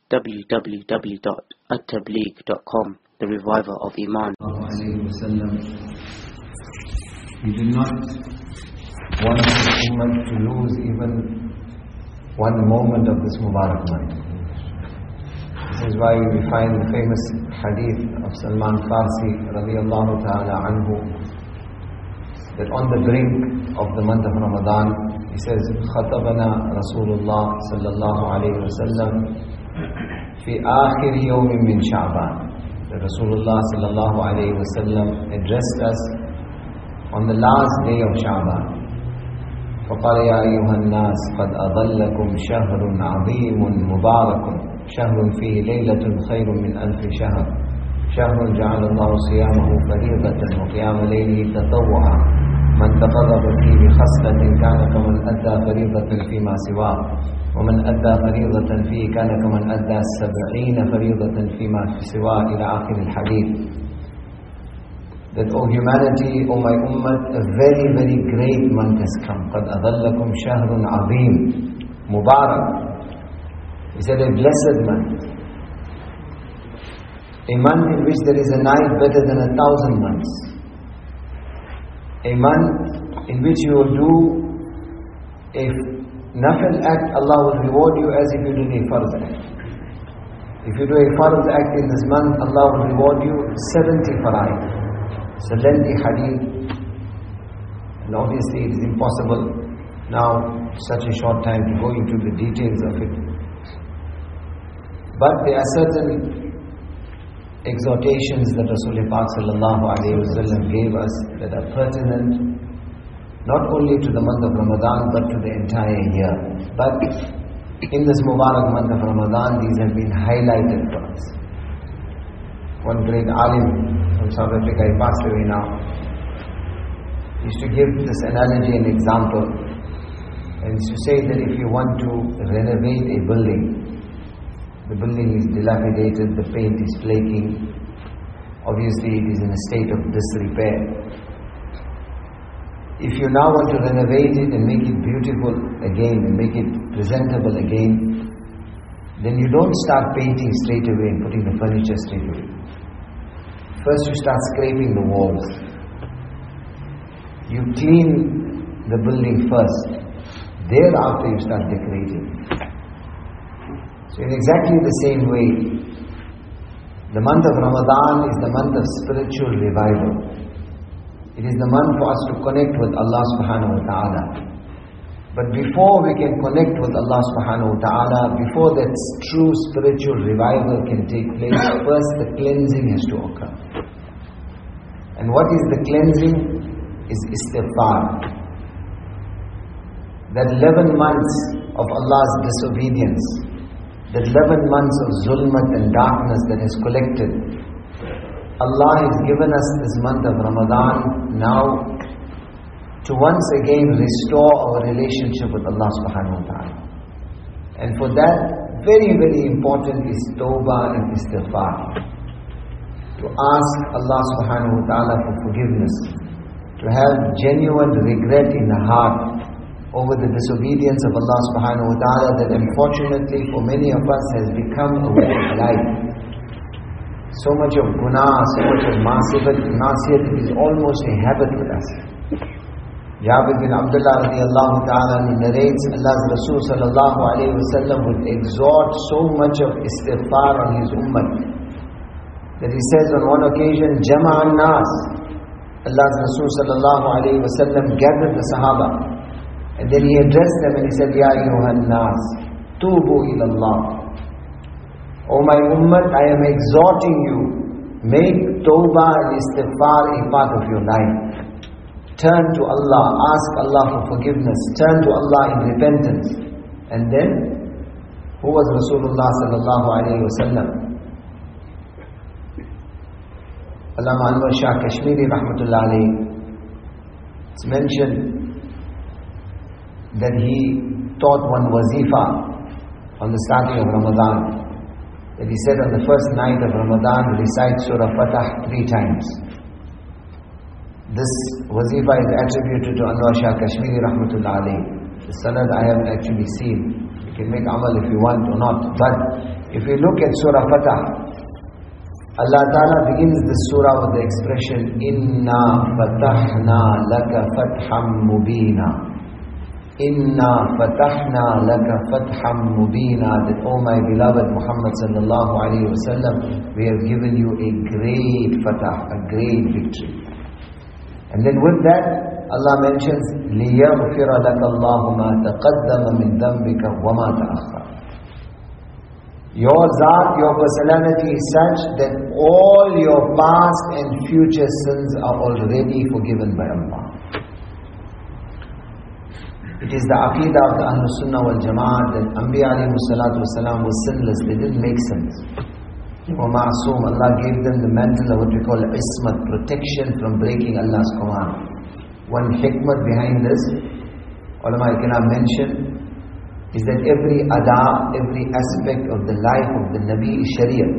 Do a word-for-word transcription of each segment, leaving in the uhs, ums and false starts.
w w w dot at tabligh dot com, the reviver of Iman. We do not want the Ummah to lose even one moment of this Mubarak month. This is why we find the famous hadith of Salman Farsi radiyallahu ta'ala anhu, that on the brink of the month of Ramadan, he says, خطبنا رسول الله صلى الله عليه وسلم في آخر يوم من شعبان. That Rasulullah صلى الله عليه وسلم addressed us on the last day of Sha'ban. فقال يا أيها الناس قد أضلكم شهر عظيم مبارك شهر فيه ليلة خير من ألف شهر شهر جعل الله صيامه فريضة وقيام ليله تطوعا من تقرب فيه بخصلة كان كمن أدى فريضة فيما سواه ومن أدى فريضة فيه كان كمن أدى سبعين فريضة فيما سواه إلى آخر الحديث. That, O humanity, O my ummah, a very, very great month has come. قَدْ أَظَلَّكُمْ شَهْرٌ عَظِيمٌ Mubarak. He said, a blessed month. A month in which there is a night better than a thousand months. A month in which you will do a nafil act, Allah will reward you as if you did a farz act. If you do a farz act in this month, Allah will reward you seventy fara'id. It's a lengthy hadith, and obviously it is impossible now, such a short time, to go into the details of it. But there are certain exhortations that Rasulullah sallallahu alayhi wa sallam gave us that are pertinent not only to the month of Ramadan but to the entire year. But in this Mubarak month of Ramadan, these have been highlighted for us. One great alim from South Africa, he passed away now, he used to give this analogy and example, and used to say that if you want to renovate a building, the building is dilapidated, the paint is flaking, obviously it is in a state of disrepair. If you now want to renovate it and make it beautiful again, and make it presentable again, then you don't start painting straight away and putting the furniture straight away. First you start scraping the walls. You clean the building first. Thereafter you start decorating. So in exactly the same way, the month of Ramadan is the month of spiritual revival. It is the month for us to connect with Allah subhanahu wa ta'ala. But before we can connect with Allah subhanahu wa ta'ala, before that true spiritual revival can take place, first the cleansing has to occur. And what is the cleansing? Is istighfar. That eleven months of Allah's disobedience, that eleven months of zulmat and darkness that has collected, Allah has given us this month of Ramadan now to once again restore our relationship with Allah subhanahu wa ta'ala. And for that, very, very important is tawbah and istighfar. To ask Allah subhanahu wa ta'ala for forgiveness, to have genuine regret in the heart over the disobedience of Allah subhanahu wa ta'ala that unfortunately for many of us has become a way of life. So much of gunah, so much of ma'asiyat, it is almost a habit with us. Jabir bin Abdullah radiallahu ta'ala narrates Allah's Rasul sallallahu alayhi wa sallam would exhort so much of istighfar on his ummah that he says on one occasion, Jama'an nas, Allah's Rasul sallallahu alayhi wa sallam gathered the Sahaba, and then he addressed them and he said, Ya ayyuhan nas, tubu ila Allah. O my ummah, I am exhorting you, make tawbah and istighfar a part of your life. Turn to Allah, ask Allah for forgiveness, turn to Allah in repentance. And then, who was Rasulullah sallallahu alayhi wa sallam? Allama Anwar Shah Kashmiri rahmatullah alayhi, it's mentioned that he taught one wazifa on the starting of Ramadan. That he said on the first night of Ramadan, recite Surah Fatah three times. This wazifa is attributed to Anwar Shah Kashmiri rahmatullah alayhi. The sanad I haven't actually seen. You can make amal if you want or not. But If you look at Surah Fatah, Allah Ta'ala begins the surah with the expression, Inna fatahna laka fatham mubina. Inna fatahna laka fatham mubina. That, oh my beloved Muhammad sallallahu alayhi wa sallam, we have given you a great fatah, a great victory. And then with that, Allah mentions, لِيَغْفِرَ لَكَ اللَّهُ مَا تَقَدَّمَ مِنْ ذَنْبِكَ وَمَا تَأَخَّرَ. Your zat, your personality is such that all your past and future sins are already forgiven by Allah. It is the aqidah of the Ahlul Sunnah wal Jama'at that Anbiya alayhi salatu wasalam was sinless, they didn't make sins. They were ma'soom. Allah gave them the mantle of what we call ismat, protection from breaking Allah's command. One hikmah behind this, ulama ikram mentioned, is that every ada, every aspect of the life of the Nabi is Shariah.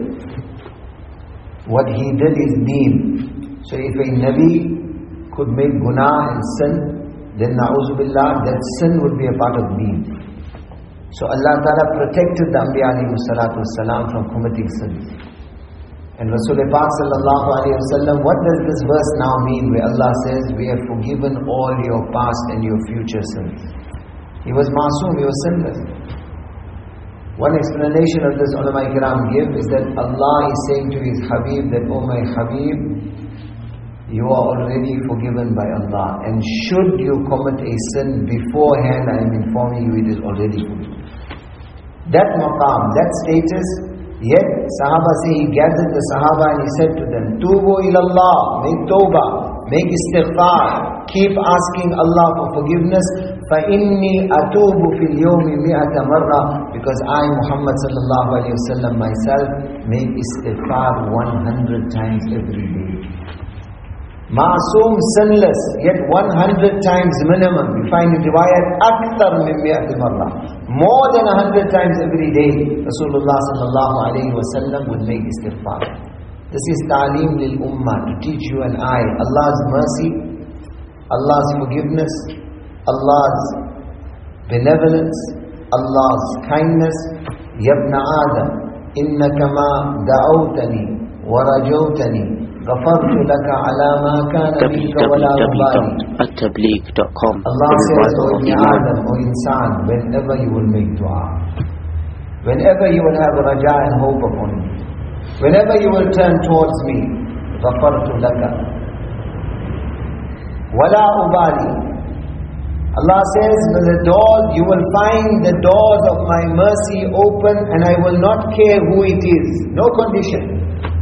What he did is deen. So if a Nabi could make guna and sin, then na'uzu billah, that sin would be a part of deen. So Allah Ta'ala protected the Anbiya alayhi salatu wasalam from committing sins. And Rasulullah Pak sallallahu alayhi wa sallam, what does this verse now mean where Allah says, we have forgiven all your past and your future sins? He was masoom, he was sinless. One explanation of this ulama ikram give is that Allah is saying to His Habib that, oh my Habib, you are already forgiven by Allah. And should you commit a sin beforehand, I am informing you it is already forgiven. That maqam, that status, yet Sahaba say he gathered the Sahaba and he said to them, Tubu ilallah, make tawbah, make istighfar, keep asking Allah for forgiveness. فَإِنِّي أَتُوبُ فِي الْيَوْمِ مِئَةَ مَرَّةٍ. Because I, Muhammad sallallahu alayhi wa sallam, myself, make istighfar one hundred times every day. Ma'soom, sinless, yet one hundred times minimum. We find in riwayat, أَكْثَرْ مِنْ مِئَةِ مَرَّةٍ. More than one hundred times every day, Rasulullah sallallahu alayhi wa sallam would make istighfar. This is ta'aleem lil ummah, to teach you and I Allah's mercy, Allah's forgiveness, Allah's benevolence, Allah's kindness. Yabna Adam, innaka ma da'awtani wa rajawtani ghafartu laka ala ma kana minka wa la ubali. w w w dot at tabligh dot com. Allah says, O Ibn Adam, O insan, whenever you will make dua, whenever you will have raja and hope upon me, whenever you will turn towards me, ghafartu laka wa la ubali. Allah says, when the doors, you will find the doors of my mercy open and I will not care who it is. No condition.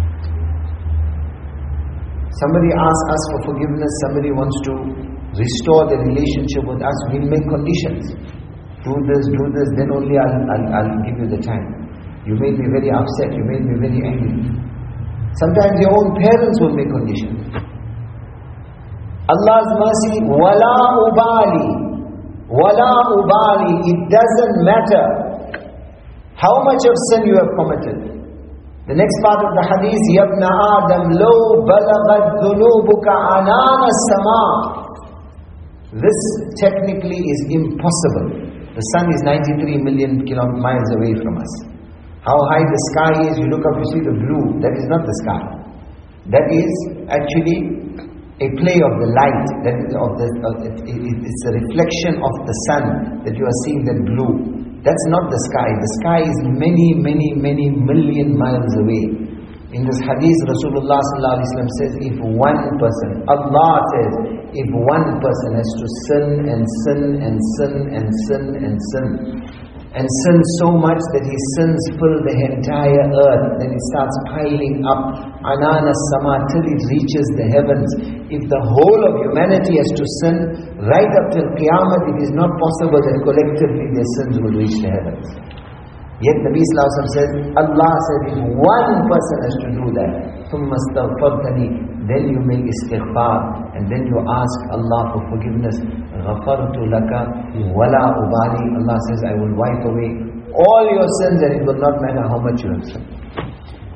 Somebody asks us for forgiveness, somebody wants to restore the relationship with us, we'll make conditions. Do this, do this, then only I'll, I'll, I'll give you the time. You made me very upset, you made me very angry. Sometimes your own parents will make conditions. Allah's mercy, wala ubali, wala ubali, it doesn't matter how much of sin you have committed. The next part of the hadith, Yabna Adam, lo balaghat dhunubuka anana sama. This technically is impossible. The sun is ninety-three million miles away from us. How high the sky is, you look up, you see the blue. That is not the sky. That is actually a play of the light, that is of the, uh, it, it, it's a reflection of the sun that you are seeing, that blue. That's not the sky. The sky is many, many, many million miles away. In this hadith, Rasulullah sallallahu alaihi wasallam says, if one person, Allah says, if one person has to sin and sin and sin and sin and sin, and sin so much that his sins fill the entire earth, then it starts piling up, anana sama, till it reaches the heavens. If the whole of humanity has to sin, right up till Qiyamah, it is not possible that collectively their sins will reach the heavens. Yet Nabi Sallallahu Alaihi Wasallam says, Allah said, if one person has to do that, ثُمَّ اسْتَغْفَرْتَنِي, then you make istighfar, and then you ask Allah for forgiveness. غَفَرْتُ لَكَ وَلَا أُبَالِي. Allah says, I will wipe away all your sins and it will not matter how much you have sinned.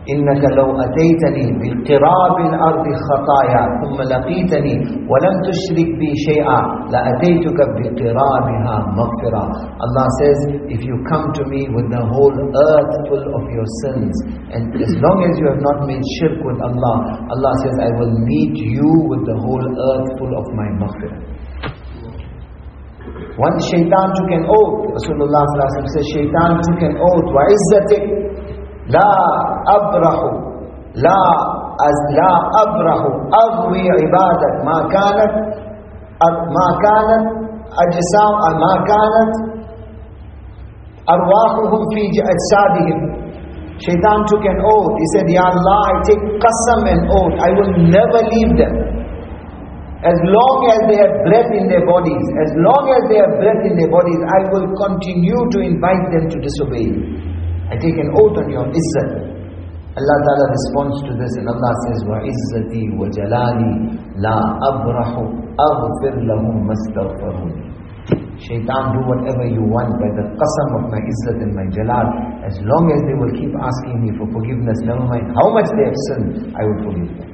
إنك لو أتيتني بقراب الأرض خطايا ثم لقيتني ولم تشرك بي شيئا لأتيتك بقرابها مغفرة. Allah says, if you come to me with the whole earth full of your sins, and as long as you have not made shirk with Allah, Allah says, I will meet you with the whole earth full of my maghfirah. Once Shaitan took an oath, Rasulullah says, Shaitan took an oath, وَعِزَّتِكَ لا أبرح لا أز لا أبرح أغوي عبادك ما كانت ما كانت أجسام ما كانت أرواحهم في أجسادهم. Shaitan took an oath. He said, Ya Allah, I take qasam and oath, I will never leave them. As long as they have breath in their bodies, as long as they have breath in their bodies, I will continue to invite them to disobey. I take an oath on your izzat. Allah Ta'ala responds to this and Allah says, وَعِزَّتِي وَجَلَالِي لَا أَبْرَحُ أَغْفِرْ لَهُمْ مَسْتَغْفَرُونَ. Shaitan, do whatever you want by the qasam of my izzat and my jalal. As long as they will keep asking me for forgiveness, never mind how much they have sinned, I will forgive them.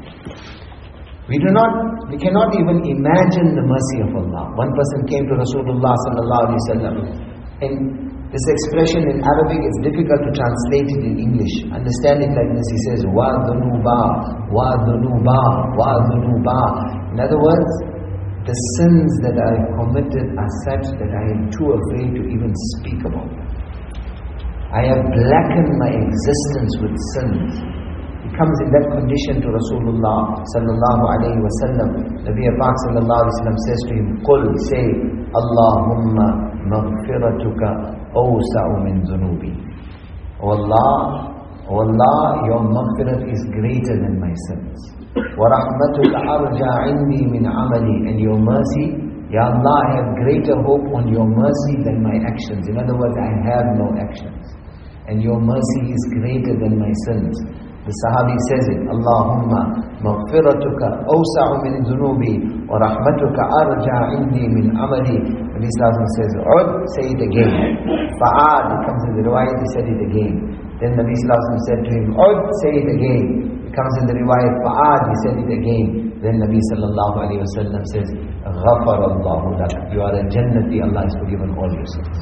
We do not, we cannot even imagine the mercy of Allah. One person came to Rasulullah sallallahu alaihi wasallam, and this expression in Arabic is difficult to translate it in English. Understand it like this. He says, Wa dhunuba, wa dhunuba, wa dhunuba. In other words, the sins that I have committed are such that I am too afraid to even speak about them. I have blackened my existence with sins. He comes in that condition to Rasulullah sallallahu alayhi wa sallam. Nabi Pak sallallahu alayhi wa sallam says to him, Qul, say, Allahumma maghfiratuka awsa'u min dhunubi. O Allah, O Allah, your maghfirat is greater than my sins. Wa rahmatuka arja indi min amali. And your mercy, Ya Allah, I have greater hope on your mercy than my actions. In other words, I have no actions. And your mercy is greater than my sins. The Sahabi says it, Allahumma maghfiratuka awsa'u min dhunubi wa rahmatuka arja indi min amali. Nabi Sallallahu Alaihi Wasallam says, Ud, say it again. Fa'ad, it comes in the riwayat, he said it again. Then Nabi Sallallahu Alaihi Wasallam said to him, Ud, say it again. It comes in the riwayat, Fa'ad, he said it again. Then Nabi Sallallahu Alaihi Wasallam says, Ghafar Allahu lak. You are a Jannati, Allah has forgiven all your sins.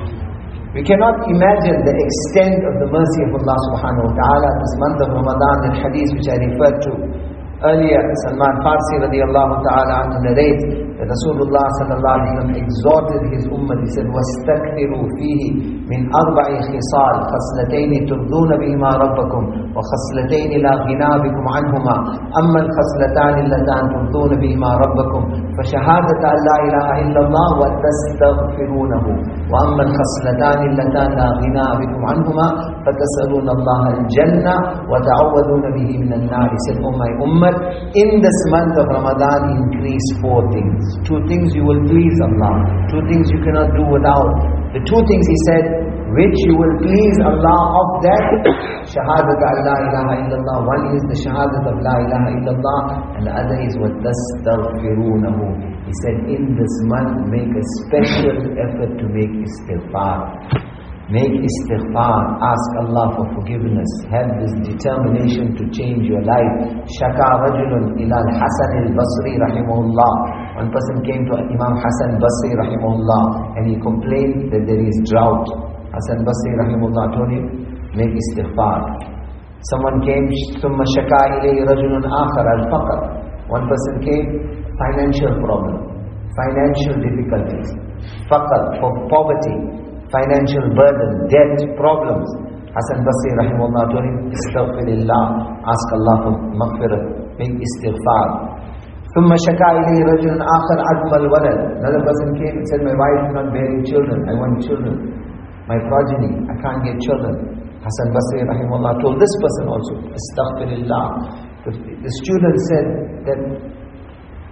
We cannot imagine the extent of the mercy of Allah subhanahu wa ta'ala. This month of Ramadan, the hadith which I referred to earlier, Salman Farsi radiallahu ta'ala anhu narrates that Rasulullah sallallahu alayhi wa sallam exhorted his ummah. He said, وَاسْتَكْثِرُوا فِيهِ مِنْ أَرْبَعِ خِصَالٍ خَصْلَتَيْنِ تُرْضُونَ بِهِمَا رَبَّكُمْ وَخَصْلَتَيْنِ لَا غِنَى بِكُمْ عَنْهُمَا أَمَّا الْخَصْلَتَانِ اللَّتَانِ تُرْضُونَ بِهِمَا رَبَّكُمْ فَشَهَادَةَ أَنْ لَا إِلَهَ إِلَّا اللَّهُ وَتَسْتَغْفِرُونَهُ وَأَمَّا الْخَصْلَتَانِ اللَّتَانِ لَا غِنَى بِكُمْ عَنْهُمَا فَتَسْأَلُونَ اللَّهَ الْجَنَّةَ وَتَعَوَّذُونَ بِهِ مِنَ النَّارِ. He said, O my ummah, in this month of Ramadan, increase four things. Two things you will please Allah. Two things you cannot do without. The two things he said, which you will please Allah of that, shahadat la ilaha illallah. One is the shahadat of la ilaha illallah, and the other is what tastaghfirunahu. He said, in this month, make a special effort to make istighfar. Make istighfar, ask Allah for forgiveness, have this determination to change your life. Shaka rajulun ila al-Hasan al-Basri rahimahullah. One person came to Imam Hasan Basri rahimahullah and he complained that there is drought. Hasan Basri rahimahullah told him, make istighfar. Someone came, ثُمَّ شَكَى إِلَيْهِ رَجُلٌ آخَرَ الْفَقْرَ. One person came, financial problem, financial difficulties, faqr, for poverty, financial burden, debt, problems. Hasan Basri rahimahullah told him, Astaghfirullah, ask Allah for maghfirat, make istighfar. ثُمَّ شَكَى إِلَيْهِ رَجُلٌ آخَرْ عَدْمَ الْوَلَدِ. Another person came and said, my wife is not bearing children, I want children. My progeny, I can't get children. Hasan Basri rahimahullah told this person also, Astaghfirullah. The student said that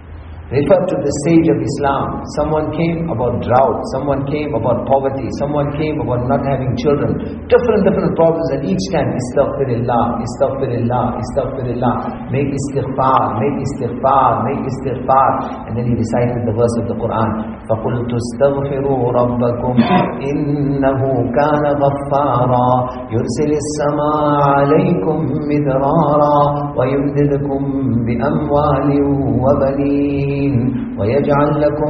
refer to the stage of Islam. Someone came about drought, someone came about poverty, someone came about not having children, different different problems, and each time istaghfirullah, istaghfirullah, istaghfirullah, make istighfar, make istighfar, make istighfar, and then he recited the verse of the Quran, فَقُلْتُ اسْتَغْفِرُوا رَبَّكُمْ إِنَّهُ كَانَ غَفَّارًا يُرْسِلِ السَّمَاءَ عَلَيْكُمْ مِدْرَارًا وَيُمْدِدْكُمْ بِأَمْوَالٍ وَبَنِينَ وَيَجْعَلْ لَكُمْ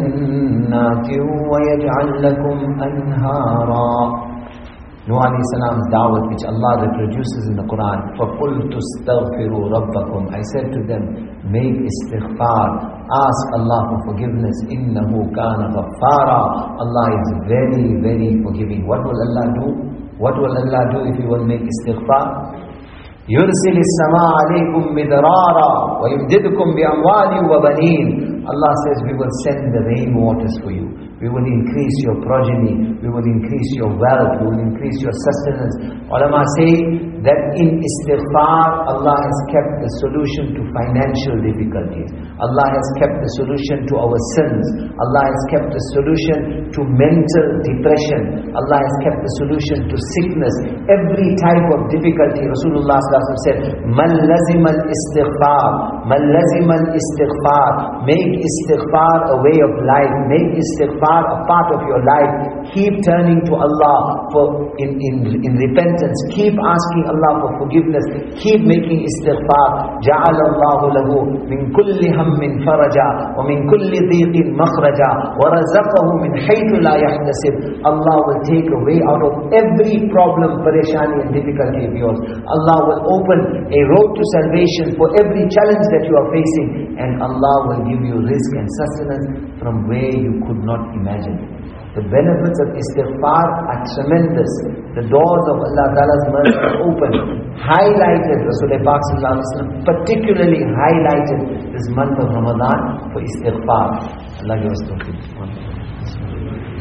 جَنَّاتٍ وَيَجْعَلْ لَكُمْ أَنْهَارًا. Nuh alayhi salam's da'wah, which Allah reproduces in the Quran, فَقُلْتُ اسْتَغْفِرُوا رَبَّكُمْ, I said to them, make istighfar, ask Allah for forgiveness, إِنَّهُ كَانَ غَفَّارًا, Allah is very, very forgiving. What will Allah do? What will Allah do if you will make istighfar? يُرْسِلِ السَّمَاءَ عَلَيْكُمْ مِدْرَارًا وَيُمْدِدْكُمْ بِأَمْوَالٍ وَبَنِينَ. Allah says, we will send the rain waters for you. We will increase your progeny. We will increase your wealth. We will increase your sustenance. Ulama say that in istighfar, Allah has kept the solution to financial difficulties. Allah has kept the solution to our sins. Allah has kept the solution to mental depression. Allah has kept the solution to sickness. Every type of difficulty, Rasulullah said, Man lazima al-istighfar, Man lazima al-istighfar. Make istighfar a way of life. Make istighfar a part of your life. Keep turning to Allah for in, in, in repentance. Keep asking Allah for forgiveness. Keep making istighfar. جَعَلَ اللَّهُ لَهُ مِنْ كُلِّ هَمٍّ فَرَجًا وَمِنْ كُلِّ ضِيقٍ مَخْرَجًا وَرَزَقَهُ مِنْ حَيْثُ لَا يَحْتَسِبْ. Allah will take a way out of every problem, parishani and difficulty of yours. Allah will open a road to salvation for every challenge that you are facing, and Allah will give you rizq and sustenance from where you could not imagine. The benefits of istighfar are tremendous. The doors of Allah Ta'ala's mercy are open. Highlighted, Rasulullah Pak Sallallahu Alaihi Wasallam particularly highlighted this month of Ramadan for istighfar. Allah give us tawfiq.